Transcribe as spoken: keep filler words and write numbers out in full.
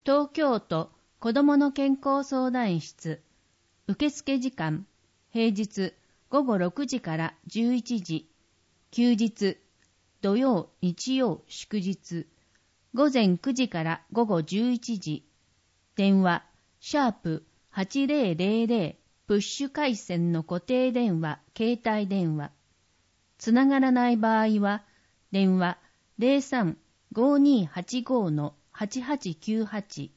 東京都子どもの健康相談室、受付時間、平日ごごろくじからじゅういちじ、休日、土曜、日曜、祝日、ごぜんくじからごごじゅういちじ、電話、シャープはちぜろぜろぜろ、プッシュ回線の固定電話、携帯電話。つながらない場合は、電話 ゼロさん ごーにーはちごー はちはちきゅうはち